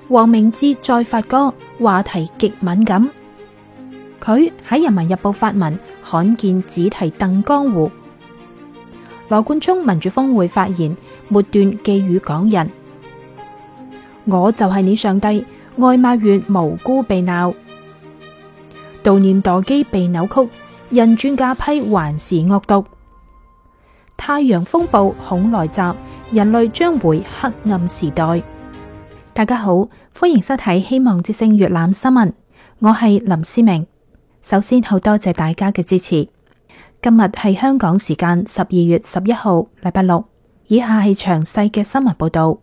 黃明志再發歌，話題極敏感。佢喺《人民日報》發文，罕見只提鄧江湖。羅冠聰民主峰會發言，末段寄語港人：我就係你上帝。外貿園無辜被鬧，悼念墮機被扭曲，印專家批還是惡毒。太陽風暴恐來襲，人類將回黑暗時代。大家好，歡迎收睇希望之聲粵覽新聞，我係林思明。首先好多謝大家嘅支持。今日係香港時間12月11號禮拜六，以下係詳細嘅新聞報道。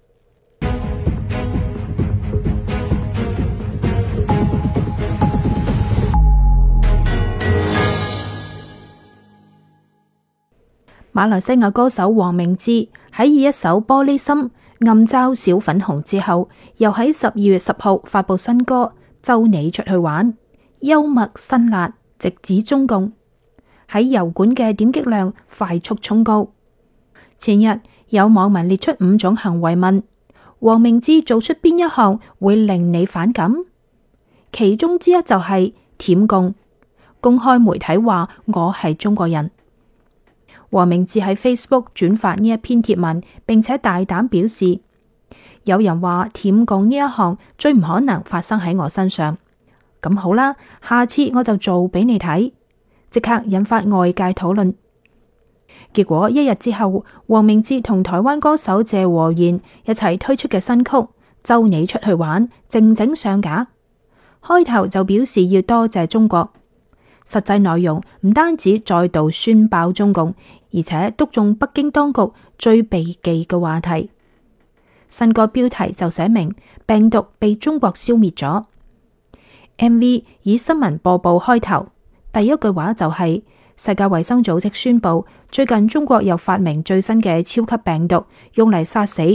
馬來西亞歌手黃明志喺以一首《玻璃心》暗嘲小粉紅之後，又喺12月10號發佈新歌《周你出去玩》，幽默辛辣，直指中共。喺油管嘅點擊量快速衝高。前日有網民列出5種行為，問黃明志做出邊一項會令你反感？其中之一就係舔共，公開媒體話我係中國人。黃明志喺 Facebook 轉發呢一篇貼文，並且大膽表示，有人話舔共呢一項最唔可能發生喺我身上，咁好啦，下次我就做俾你睇，即刻引發外界討論。結果一日之後，黃明志同台灣歌手謝和弦一齊推出嘅新曲《周你出去玩》靜靜上架，開頭就表示要多謝中國，實際內容唔單止再度宣爆中共，而且篤中北京當局最避忌嘅話題。新歌標題就寫明病毒被中國消滅咗。MV 以新聞播報開頭，第一句話就係世界衛生組織宣布，最近中國又發明最新嘅超級病毒，用嚟殺死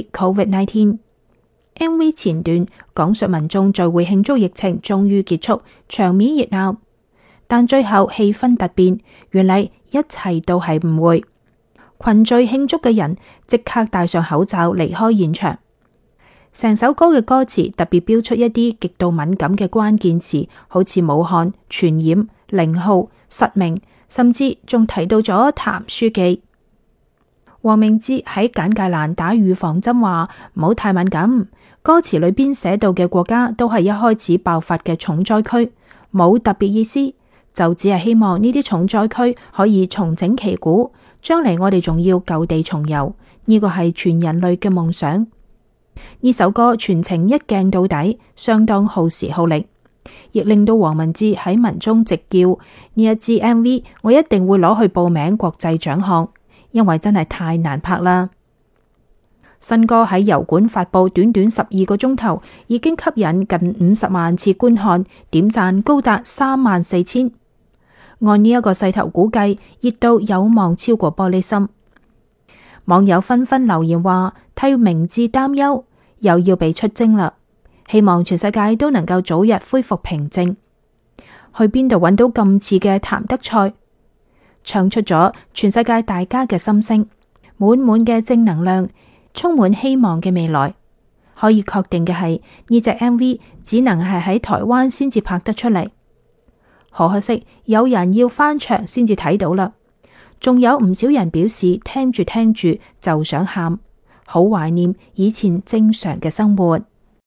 COVID-19。MV 前段講述民眾聚會慶祝疫情終於結束，場面熱鬧。但最後氣氛突變，原嚟一切都係誤會。群聚慶祝嘅人即刻戴上口罩離開現場。成首歌嘅歌詞特別標出一啲極度敏感嘅關鍵詞，好似武漢、傳染、零號、實名，甚至仲提到咗譚書記。黃明志喺簡介欄打預防針，話唔好太敏感。歌詞裏邊寫到嘅國家都係一開始爆發嘅重災區，冇特別意思。就只係希望呢啲重災區可以重整旗鼓，將嚟我哋仲要舊地重遊，呢個係全人類嘅夢想。呢首歌全程一鏡到底，相當耗時耗力，亦令到黃明志喺文中直叫呢一支 MV 我一定會攞去報名國際獎項，因為真係太難拍啦。新歌喺油管發佈短短12個鐘頭，已經吸引近50萬次觀看，點讚高達34000。按呢一個勢頭估計，熱度有望超過玻璃心。網友紛紛留言話替明志擔憂，又要被出征啦，希望全世界都能夠早日恢復平靜。去邊度揾到咁似嘅譚德塞，唱出咗全世界大家嘅心聲，滿滿嘅正能量，充滿希望嘅未來。可以確定嘅係，呢隻 MV 只能係喺台灣先至拍得出嚟。可惜有人要翻牆先至睇到啦，仲有唔少人表示聽住聽住就想喊，好懷念以前正常嘅生活。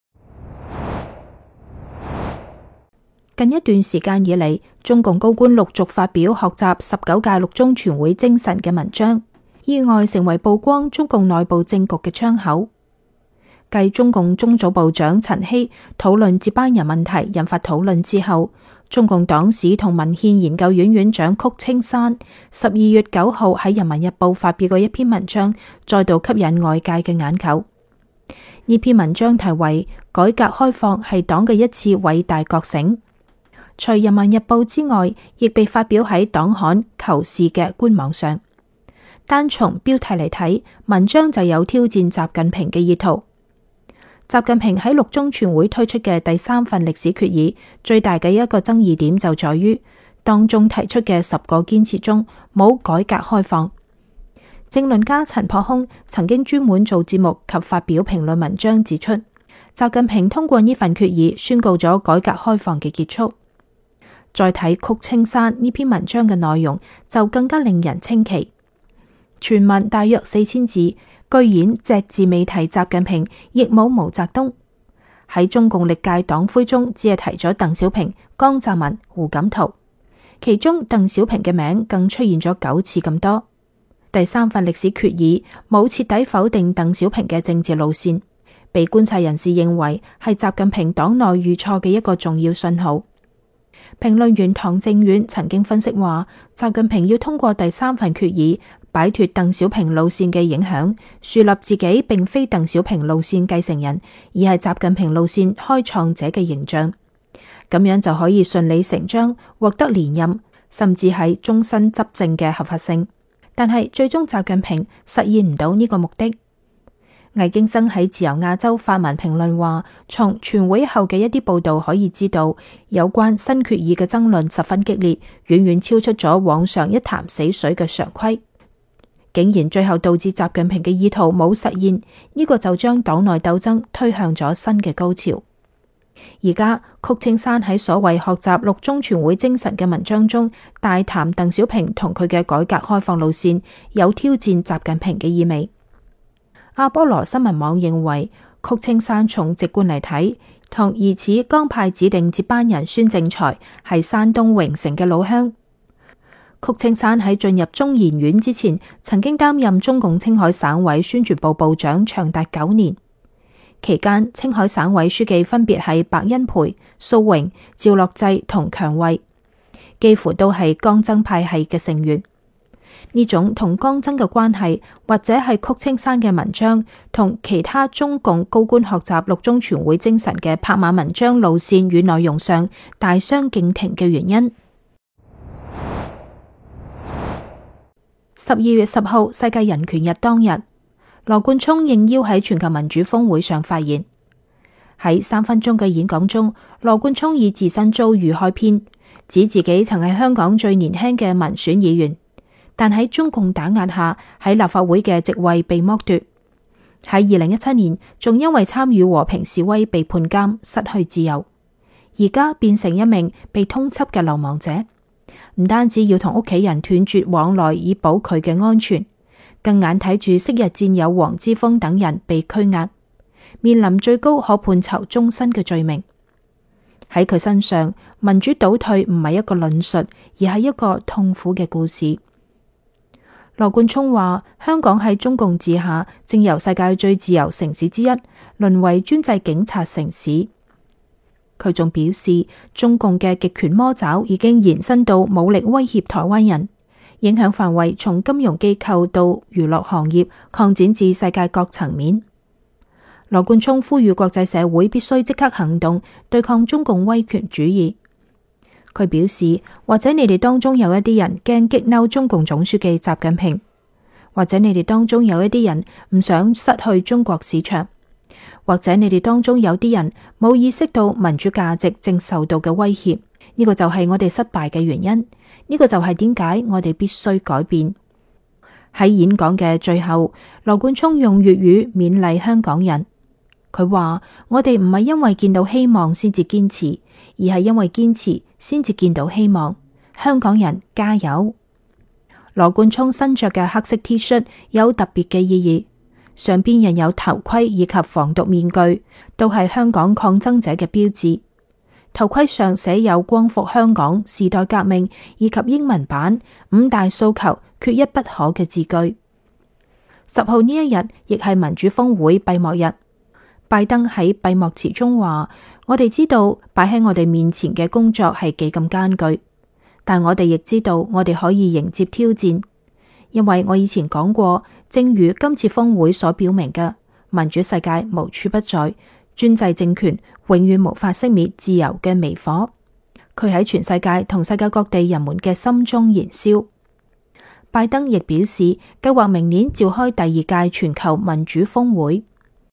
近一段時間以嚟，中共高官陸續發表學習19屆六中全會精神嘅文章，意外成為曝光中共內部政局嘅窗口。繼中共中組部長陳希討論接班人問題引發討論之後，中共黨史同文獻研究院院長曲青山12月9號喺《人民日報》發表過一篇文章，再度吸引外界嘅眼球。呢篇文章題為《改革開放係黨嘅一次偉大覺醒》，除《人民日報》之外，亦被發表喺黨刊《求是》嘅官網上。單從標題嚟睇，文章就有挑戰習近平嘅意圖。習近平喺六中全會推出嘅第3份歷史決議，最大嘅一個爭議點就在於當中提出嘅10個堅持中冇改革開放。政論家陳樸空曾經專門做節目及發表評論文章指出， 習近平通過呢份決議宣告咗改革開放嘅結束。再睇曲青山呢篇文章嘅內容就更加令人稱奇。全文大約4000字，居然隻字未提習近平，亦冇毛澤東。喺中共歷屆黨魁中，只係提咗鄧小平、江澤民、胡錦濤，其中鄧小平嘅名更出現咗9次咁多。第三份歷史決議冇徹底否定鄧小平嘅政治路線，被觀察人士認為係習近平黨內遇錯嘅一個重要信號。評論員唐正遠曾經分析話，習近平要通過第三份決議擺脫鄧小平路線嘅影響，樹立自己並非鄧小平路線繼承人，而係習近平路線開創者嘅形象，咁樣就可以順理成章獲得連任，甚至係終身執政嘅合法性。但係最終習近平實現唔到呢個目的。魏京生喺自由亞洲發文評論話，從全會後嘅一啲報道可以知道，有關新決議嘅爭論十分激烈，遠遠超出咗往常一潭死水嘅常規，竟然最後導致習近平嘅意圖冇實現，呢個就將黨內鬥爭推向咗新嘅高潮。而家曲青山喺所謂學習六中全會精神嘅文章中，大談鄧小平同佢嘅改革開放路線，有挑戰習近平嘅意味。阿波羅新聞網認為，曲青山從直觀嚟睇，同疑似江派指定接班人孫政才係山東榮成嘅老鄉。曲青山喺進入中研院之前，曾經擔任中共青海省委宣傳部部長長達9年。期間，青海省委書記分別係白恩培、蘇榮、趙樂際同強惠，幾乎都係江曾派系嘅成員。呢種同江曾嘅關係，或者係曲青山嘅文章同其他中共高官學習六中全會精神嘅拍馬文章路線與內容上大相徑庭嘅原因。12月10號世界人權日當日，羅冠聰應邀喺全球民主峰會上發言。喺3分鐘嘅演講中，羅冠聰以自身遭遇開篇，指自己曾係香港最年輕嘅民選議員，但喺中共打壓下，喺立法會嘅席位被剝奪。喺2017年，仲因為參與和平示威被判監，失去自由。而家變成一名被通緝嘅流亡者，唔單止要同屋企人斷絕往來以保佢嘅安全，更眼睇住昔日戰友黃之鋒等人被拘押，面臨最高可判囚終身嘅罪名。喺佢身上，民主倒退唔係一個論述，而係一個痛苦嘅故事。羅冠聰話，香港喺中共治下，正由世界最自由城市之一，淪為專制警察城市。佢仲表示，中共嘅極權魔爪已經延伸到武力威脅台灣人，影響範圍從金融機構到娛樂行業，擴展至世界各層面。羅冠聰呼籲國際社會必須即刻行動，對抗中共威權主義。佢表示，或者你哋當中有一啲人驚激嬲中共總書記習近平，或者你哋當中有一啲人唔想失去中國市場，或者你哋當中有啲人冇意識到民主價值正受到嘅威脅。呢個就係我哋失敗嘅原因，呢個就係點解我哋必須改變。喺演講嘅最後，羅冠聰用粵語勉勵香港人。佢話：我哋唔係因為見到希望先至堅持，而係因為堅持先至見到希望。香港人加油！羅冠聰身着嘅黑色 T 恤有特別嘅意義，上邊印有頭盔以及防毒面具，都係香港抗爭者嘅標誌。頭盔上寫有光復香港、時代革命以及英文版5大訴求缺一不可嘅字句。10號呢一日亦係民主峰會閉幕日。拜登喺閉幕詞中話：我哋知道擺喺我哋面前嘅工作係幾咁艱巨，但我哋亦知道我哋可以迎接挑戰，因為我以前講過，正如今次峰會所表明嘅，民主世界無處不在，專制政權永遠無法熄滅自由嘅微火，佢喺全世界同世界各地人們嘅心中燃燒。拜登亦表示，計劃明年召開第2屆全球民主峰會。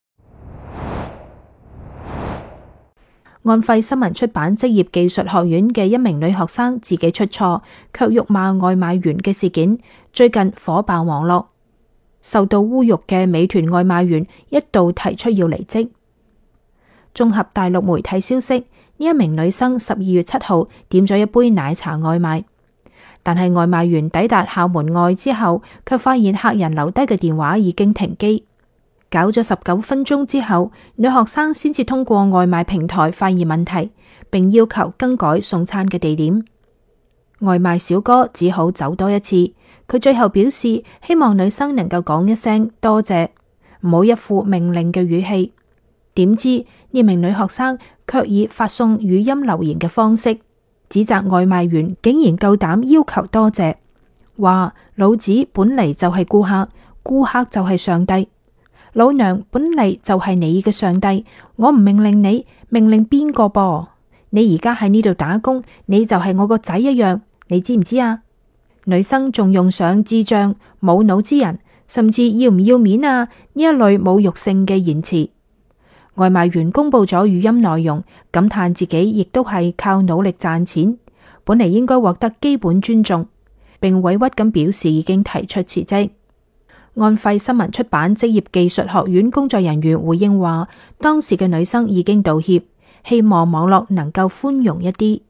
安徽新聞出版職業技術學院嘅一名女學生自己出錯，卻辱罵外賣員嘅事件，最近火爆網絡。受到侮辱嘅美團外賣員一度提出要離職。 綜合大陸媒體消息，呢一名女生12月7號點咗一杯奶茶外賣，但係外賣員抵達校門外之後，卻發現客人留低嘅電話已經停機。搞咗19分鐘之後，女學生先至通過外賣平台發現問題，並要求更改送餐嘅地點。外賣小哥只好走多一次，佢最後表示希望女生能夠講一聲多謝，唔好一副命令嘅語氣。點知呢名女學生卻以發送語音留言嘅方式，指責外賣員竟然夠膽要求多謝，話老子本嚟就係顧客，顧客就係上帝。老娘本嚟就係你嘅上帝，我唔命令你，命令邊個噃？你而家喺呢度打工，你就係我個仔一樣，你知唔知啊？女生仲用上智障、冇腦之人，甚至要唔要面啊呢一類侮辱性嘅言辭。外賣員公布咗語音內容，感嘆自己亦都係靠努力賺錢，本嚟應該獲得基本尊重，並委屈咁表示已經提出辭職。安徽新聞出版職業技術學院工作人員回應話，當時嘅女生已經道歉，希望網絡能夠寬容一啲。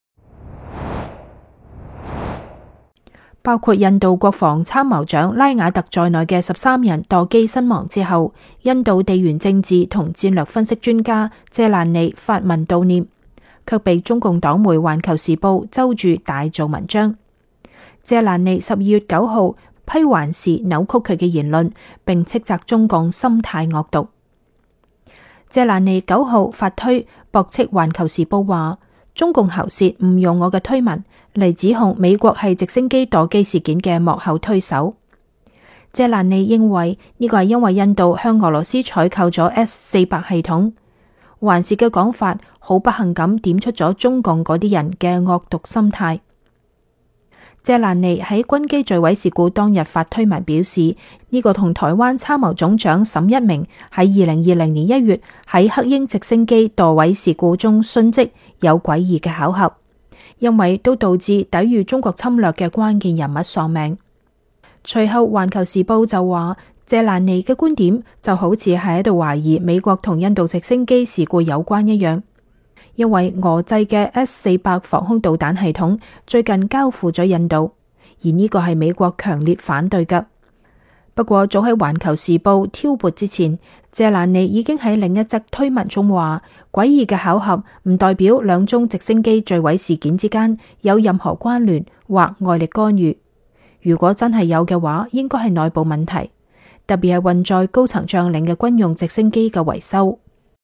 包括印度國防參謀長拉瓦特在內嘅13人墮機身亡之後，印度地緣政治同戰略分析專家謝蘭尼發文悼念，卻被中共黨媒《環球時報》揪住大做文章。謝蘭尼12月9號批環時扭曲佢嘅言論，並斥責中共心態惡毒。謝蘭尼9號發推駁斥《環球時報》話，中共喉舌誤用我嘅推文嚟指控美國係直升機墮機事件嘅幕後推手。謝蘭尼認為呢個係因為印度向俄羅斯採購咗 S-400系統。環時嘅講法好不幸咁點出咗中共嗰啲人嘅惡毒心態。謝蘭尼喺軍機墜毀事故當日發推文表示，呢個同台灣參謀總長沈一鳴喺2020年1月喺黑鷹直升機墮毀事故中殉職有詭異嘅巧合，因為都導致抵禦中國侵略嘅關鍵人物喪命。隨後《環球時報》就話，謝蘭尼嘅觀點就好似係喺度懷疑美國同印度直升機事故有關一樣。因為俄製嘅 S-400防空導彈系統最近交付咗印度，而呢個係美國強烈反對嘅。不過早喺《環球時報》挑撥之前，謝蘭尼已經喺另一則推文中話，詭異嘅巧合唔代表兩宗直升機墜毀事件之間有任何關聯或外力干預。如果真係有嘅話，應該係內部問題，特別係運載高層將領嘅軍用直升機嘅維修。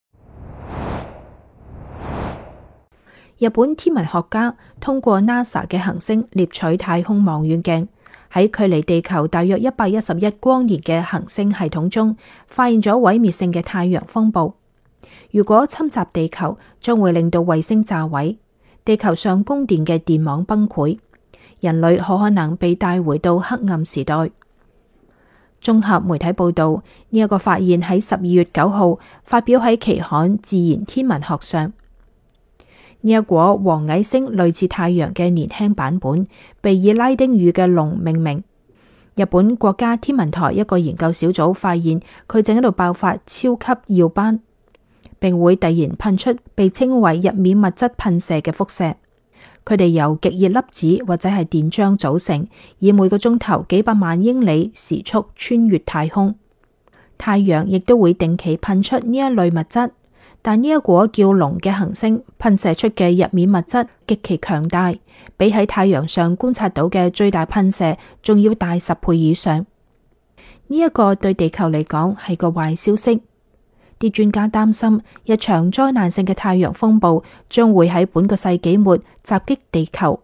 日本天文學家通過 NASA 嘅行星獵取太空望遠鏡，喺距離地球大約111光年嘅行星系統中，發現咗毀滅性嘅太陽風暴。如果侵襲地球，將會令到衛星炸毀，地球上供電嘅電網崩潰，人類好可能被帶回到黑暗時代。綜合媒體報道，呢一個發現喺12月9號發表喺期刊《自然天文學》上。呢一顆黃矮星類似太陽嘅年輕版本，被以拉丁語嘅龍命名。日本國家天文台一個研究小組發現，佢正喺度爆發超級耀斑，並會突然噴出被稱為日冕物質噴射嘅輻射。佢哋由極熱粒子或者係電漿組成，以每個鐘頭幾百萬英里時速穿越太空。太陽亦都會定期噴出呢一類物質。但呢一顆叫龍嘅行星噴射出嘅日冕物質極其強大，比喺太陽上觀察到嘅最大噴射仲要大10倍以上。呢一個對地球嚟講係個壞消息。啲專家擔心一場災難性嘅太陽風暴將會喺本個世紀末襲擊地球。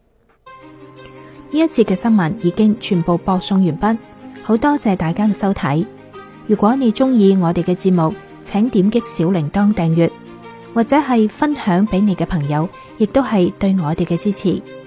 呢一節嘅新聞已經全部播送完畢，好多謝大家嘅收睇。如果你鍾意我哋嘅節目，請點擊小鈴鐺訂閱，或者係分享俾你嘅朋友，亦都係對我哋嘅支持。